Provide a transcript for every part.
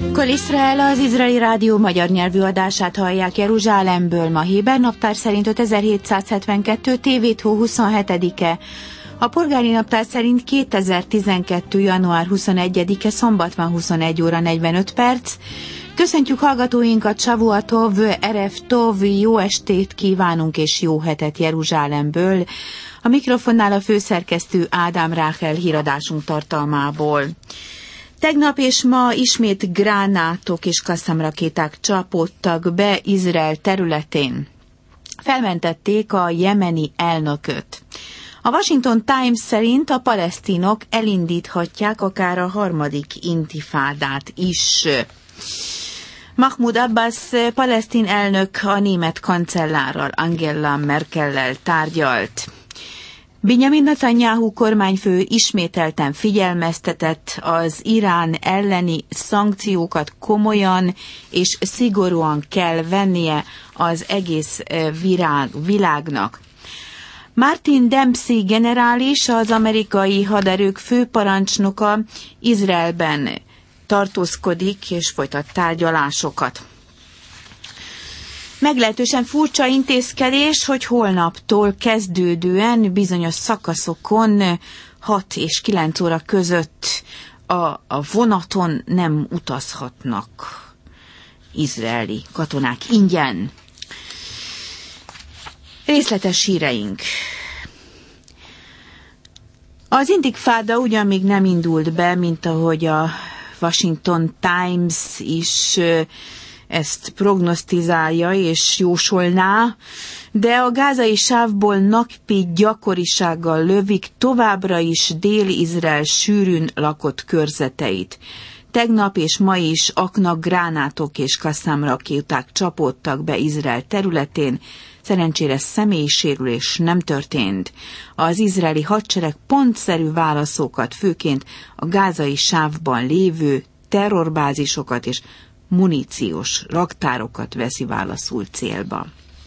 Kol Israel, az izraeli rádió magyar nyelvű adását hallják Jeruzsálemből. Ma héber naptár szerint 5772. tévéthó 27-e. A polgári naptár szerint 2012. január 21-e, szombat van, 21 óra 45 perc. Köszöntjük hallgatóinkat, Savua Tov, Erev Tov, jó estét kívánunk és jó hetet Jeruzsálemből. A mikrofonnál a főszerkesztő Ádám Ráhel híradásunk tartalmából. Tegnap és ma ismét gránátok és kasszamrakéták csapódtak be Izrael területén. Felmentették a jemeni elnököt. A Washington Times szerint a palesztinok elindíthatják akár a harmadik intifádát is. Mahmoud Abbas palesztin elnök a német kancellárral, Angela Merkellel tárgyalt. Benjamin Netanyahu kormányfő ismételten figyelmeztetett, az Irán elleni szankciókat komolyan és szigorúan kell vennie az egész világnak. Martin Dempsey generális, az amerikai haderők főparancsnoka Izraelben tartózkodik és folytat tárgyalásokat. Meglehetősen furcsa intézkedés, hogy holnaptól kezdődően bizonyos szakaszokon 6 és 9 óra között a vonaton nem utazhatnak izraeli katonák ingyen. Részletes híreink. Az intifáda ugyan még nem indult be, mint ahogy a Washington Times is ezt prognosztizálja és jósolná, de a gázai sávból napi gyakorisággal lövik továbbra is Dél-Izrael sűrűn lakott körzeteit. Tegnap és ma is aknak, gránátok és kasszamrakéták csapódtak be Izrael területén, szerencsére személysérülés nem történt. Az izraeli hadsereg pontszerű válaszokat, főként a gázai sávban lévő terrorbázisokat és muníciós raktárokat veszi válaszul célba.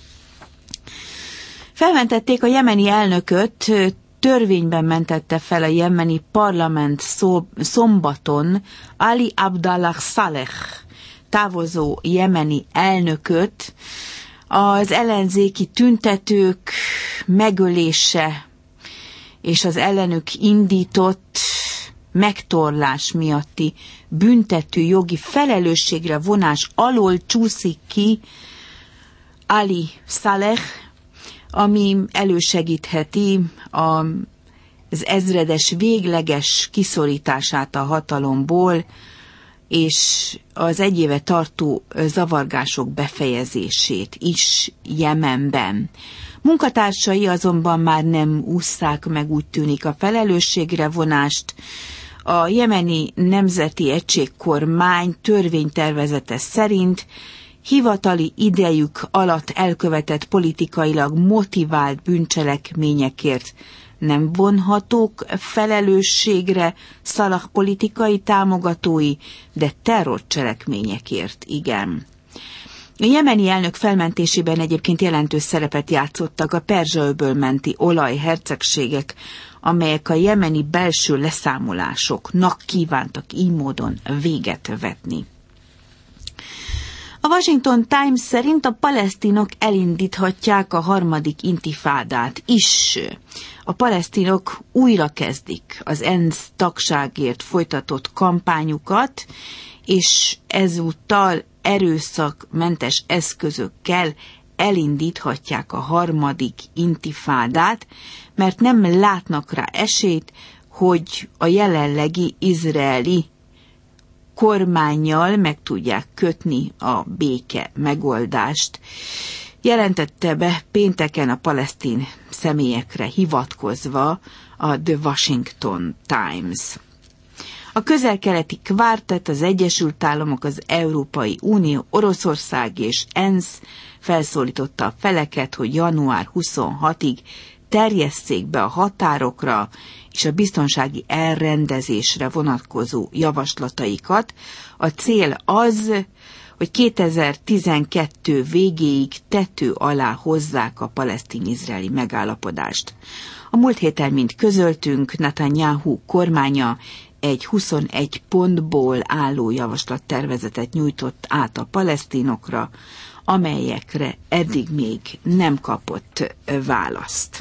Felmentették a jemeni elnököt, törvényben mentette fel a jemeni parlament szombaton Ali Abdallah Saleh, távozó jemeni elnököt, az ellenzéki tüntetők megölése és az ellenük indított megtorlás miatti büntető jogi felelősségre vonás alól csúszik ki Ali Saleh, ami elősegítheti az ezredes végleges kiszorítását a hatalomból, és az egy éve tartó zavargások befejezését is Jemenben. Munkatársai azonban már nem ússzák meg, úgy tűnik, a felelősségre vonást. A jemeni nemzeti egységkormány törvénytervezete szerint hivatali idejük alatt elkövetett politikailag motivált bűncselekményekért nem vonhatók felelősségre Salah politikai támogatói, de terrorcselekményekért igen. A jemeni elnök felmentésében egyébként jelentős szerepet játszottak a Perzsa-öböl menti olajhercegségek, amelyek a jemeni belső leszámolásoknak kívántak így módon véget vetni. A Washington Times szerint a palesztinok elindíthatják a harmadik intifádát is. A palesztinok újra kezdik az ENSZ tagságért folytatott kampányukat, és ezúttal erőszakmentes eszközökkel elindíthatják a harmadik intifádát, mert nem látnak rá esélyt, hogy a jelenlegi izraeli kormánnyal meg tudják kötni a béke megoldást. Jelentette be pénteken a palesztin személyekre hivatkozva a The Washington Times. A közel-keleti kvártett, az Egyesült Államok, az Európai Unió, Oroszország és ENSZ felszólította a feleket, hogy január 26-ig terjesszék be a határokra és a biztonsági elrendezésre vonatkozó javaslataikat. A cél az, hogy 2012 végéig tető alá hozzák a palesztin-izraeli megállapodást. A múlt héten, mint közöltünk, Netanyahu kormánya egy 21 pontból álló javaslattervezetet nyújtott át a palesztinokra, amelyekre eddig még nem kapott választ.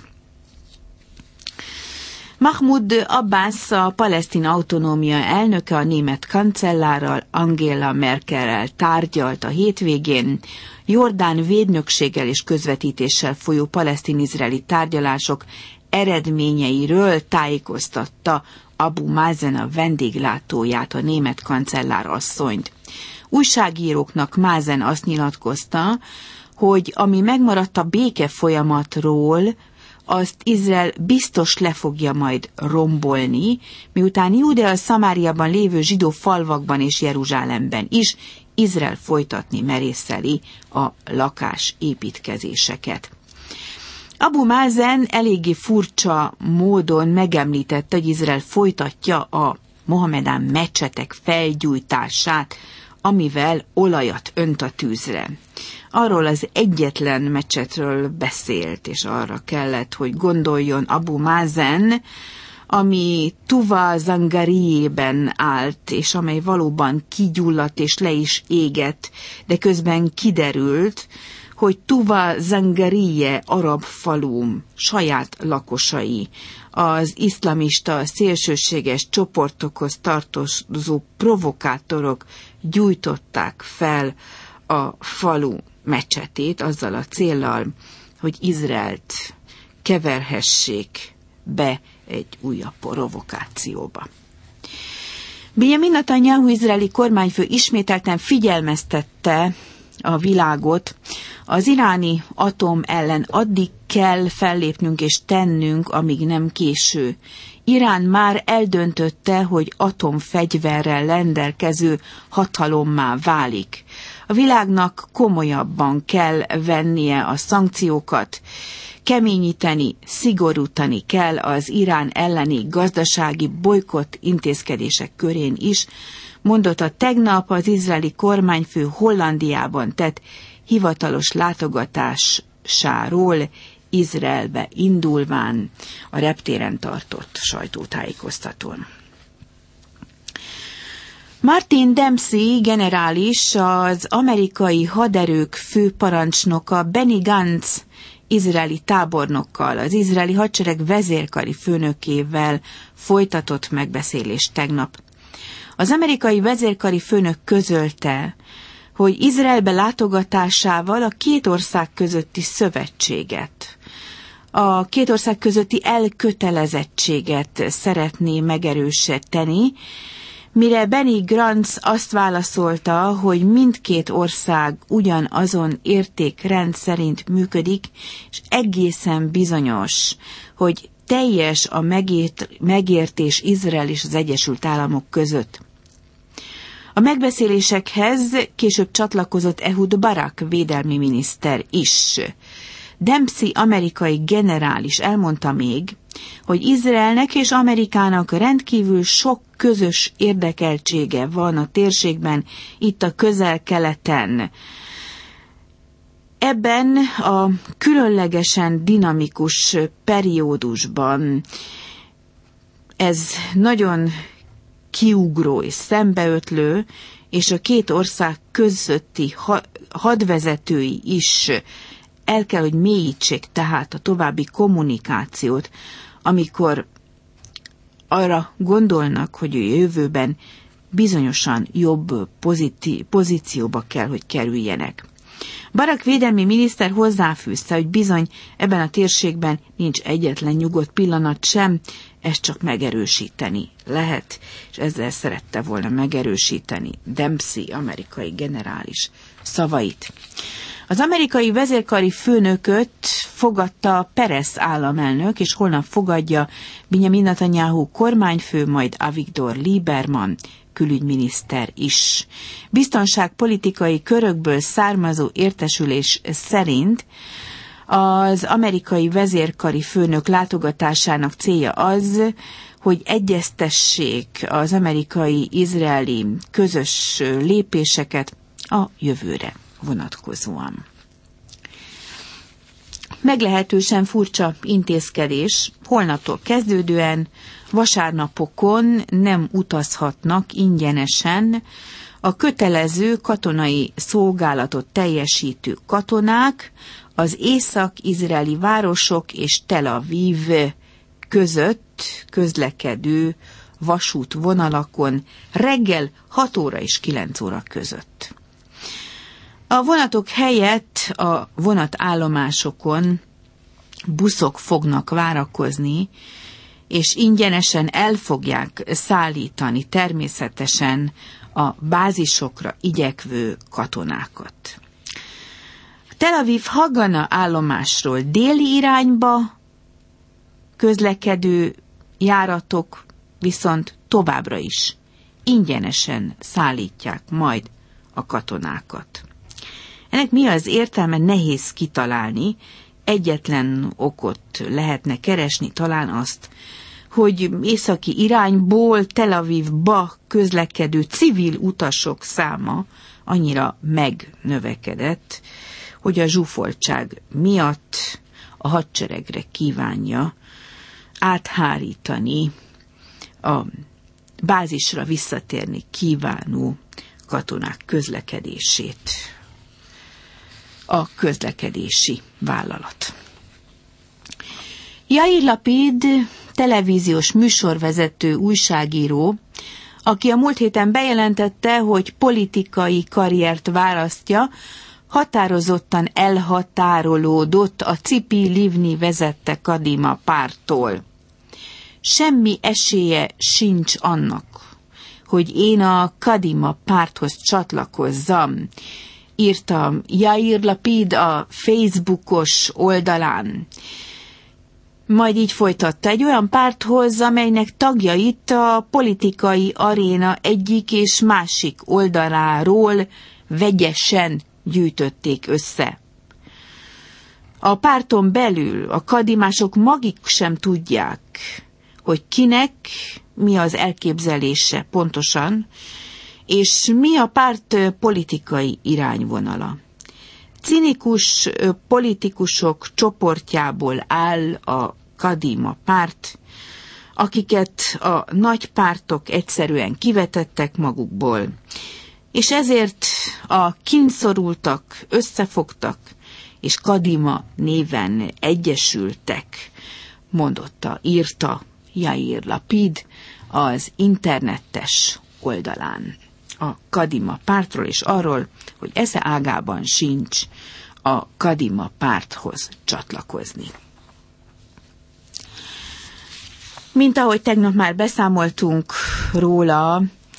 Mahmoud Abbas, a palesztin autonómia elnöke, a német kancellárral, Angela Merkellel tárgyalt a hétvégén. Jordán védnökséggel és közvetítéssel folyó palesztin-izraeli tárgyalások eredményeiről tájékoztatta Abu Mazen a vendéglátóját, a német kancellár asszonyt. Újságíróknak Mazen azt nyilatkozta, hogy ami megmaradt a béke folyamatról, azt Izrael biztos le fogja majd rombolni, miután Júdea Szamáriában lévő zsidó falvakban és Jeruzsálemben is Izrael folytatni merészeli a lakásépítkezéseket. Abu Mazen eléggé furcsa módon megemlítette, hogy Izrael folytatja a mohamedán mecsetek felgyújtását, amivel olajat önt a tűzre. Arról az egyetlen mecsetről beszélt, és arra kellett, hogy gondoljon Abu Mazen, ami Tuva Zangariében állt, és amely valóban kigyulladt és le is égett, de közben kiderült, hogy Tuva Zangarie arab falu saját lakosai, az iszlamista szélsőséges csoportokhoz tartozó provokátorok gyújtották fel a falu mecsetét azzal a céllal, hogy Izraelt keverhessék be egy újabb provokációba. Benjamin Netanyahu izraeli kormányfő ismételten figyelmeztette a világot, az iráni atom ellen addig kell fellépnünk és tennünk, amíg nem késő. Irán már eldöntötte, hogy atomfegyverrel rendelkező hatalommá válik. A világnak komolyabban kell vennie a szankciókat, keményíteni, szigorítani kell az Irán elleni gazdasági bojkott intézkedések körén is, mondotta tegnap az izraeli kormányfő Hollandiában tett hivatalos látogatásáról Izraelbe indulván a reptéren tartott sajtótájékoztatón. Martin Dempsey generális, az amerikai haderők főparancsnoka Benny Gantz izraeli tábornokkal, az izraeli hadsereg vezérkari főnökével folytatott megbeszélést tegnap. Az amerikai vezérkari főnök közölte, hogy Izraelbe látogatásával a két ország közötti szövetséget, a két ország közötti elkötelezettséget szeretné megerősíteni, mire Benny Gantz azt válaszolta, hogy mindkét ország ugyanazon értékrend szerint működik, és egészen bizonyos, hogy teljes a megértés Izrael és az Egyesült Államok között. A megbeszélésekhez később csatlakozott Ehud Barak védelmi miniszter is. Dempsey amerikai generális elmondta még, hogy Izraelnek és Amerikának rendkívül sok közös érdekeltsége van a térségben, itt a Közel-Keleten. Ebben a különlegesen dinamikus periódusban ez nagyon kiugró és szembeötlő, és a két ország közötti hadvezetői is el kell, hogy mélyítsék tehát a további kommunikációt, amikor arra gondolnak, hogy a jövőben bizonyosan jobb pozícióba kell, hogy kerüljenek. Barak védelmi miniszter hozzáfűzte, hogy bizony ebben a térségben nincs egyetlen nyugodt pillanat sem, ezt csak megerősíteni lehet, és ezzel szerette volna megerősíteni Dempsey amerikai generális szavait. Az amerikai vezérkari főnököt fogadta Peres államelnök, és holnap fogadja Benjamin Netanyahu kormányfő, majd Avigdor Lieberman külügyminiszter is. Biztonságpolitikai körökből származó értesülés szerint az amerikai vezérkari főnök látogatásának célja az, hogy egyeztessék az amerikai-izraeli közös lépéseket a jövőre vonatkozóan. Meglehetősen furcsa intézkedés, holnaptól kezdődően vasárnapokon nem utazhatnak ingyenesen a kötelező katonai szolgálatot teljesítő katonák az észak-izraeli városok és Tel Aviv között közlekedő vasútvonalakon reggel 6 óra és 9 óra között. A vonatok helyett a vonatállomásokon buszok fognak várakozni, és ingyenesen el fogják szállítani természetesen a bázisokra igyekvő katonákat. Tel Aviv Hagana állomásról déli irányba közlekedő járatok viszont továbbra is ingyenesen szállítják majd a katonákat. Ennek mi az értelme, nehéz kitalálni, egyetlen okot lehetne keresni, talán azt, hogy északi irányból Tel Avivba közlekedő civil utasok száma annyira megnövekedett, hogy a zsúfoltság miatt a hadseregre kívánja áthárítani a bázisra visszatérni kívánó katonák közlekedését a közlekedési vállalat. Yair Lapid televíziós műsorvezető újságíró, aki a múlt héten bejelentette, hogy politikai karriert választja, határozottan elhatárolódott a Tzipi Livni vezette Kadima párttól. Semmi esélye sincs annak, hogy én a Kadima párthoz csatlakozzam, írta Yair Lapid a Facebookos oldalán. Majd így folytatta, egy olyan párthoz, amelynek tagjait a politikai aréna egyik és másik oldaláról vegyesen gyűjtötték össze. A párton belül a kadimások maguk sem tudják, hogy kinek mi az elképzelése pontosan, és mi a párt politikai irányvonala. Cinikus politikusok csoportjából áll a Kadima párt, akiket a nagy pártok egyszerűen kivetettek magukból, és ezért a kínszorultak összefogtak, és Kadima néven egyesültek, írta Yair Lapid az internetes oldalán a Kadima pártról, és arról, hogy esze ágában sincs a Kadima párthoz csatlakozni. Mint ahogy tegnap már beszámoltunk róla,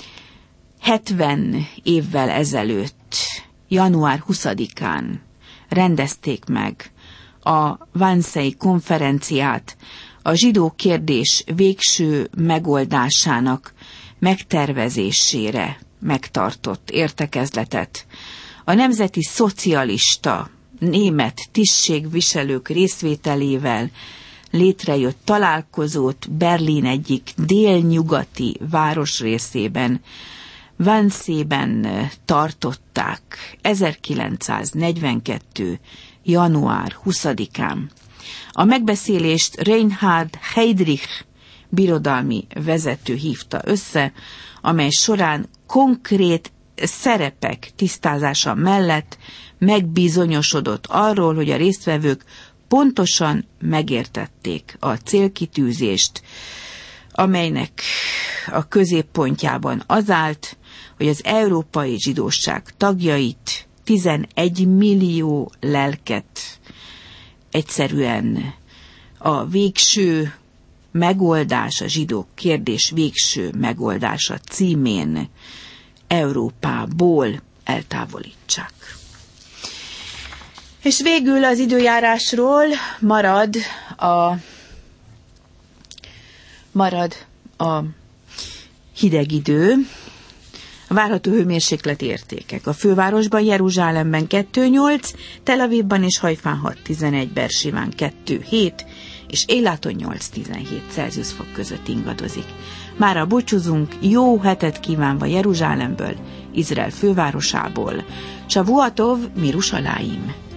70 évvel ezelőtt, január 20-án rendezték meg a Wannsee konferenciát, a zsidó kérdés végső megoldásának megtervezésére megtartott értekezletet. A nemzeti szocialista német tisztségviselők részvételével létrejött találkozót Berlin egyik délnyugati városrészében, Wannsee-ben tartották 1942. január 20-án. A megbeszélést Reinhard Heydrich birodalmi vezető hívta össze, amely során konkrét szerepek tisztázása mellett megbizonyosodott arról, hogy a résztvevők pontosan megértették a célkitűzést, amelynek a középpontjában az állt, hogy az európai zsidóság tagjait 11 millió lelket egyszerűen a végső megoldás, a zsidó kérdés végső megoldása címén Európából eltávolítsák. És végül az időjárásról marad a hideg idő, a várható hőmérsékleti értékek. A fővárosban, Jeruzsálemben 2,8, Tel Avivban és Hajfán 6,11, Bersiván 2,7, és Éláton 8-17 Celsius fok között ingadozik. Mára búcsúzunk, jó hetet kívánva Jeruzsálemből, Izrael fővárosából. Shavuatov, Mirushalayim.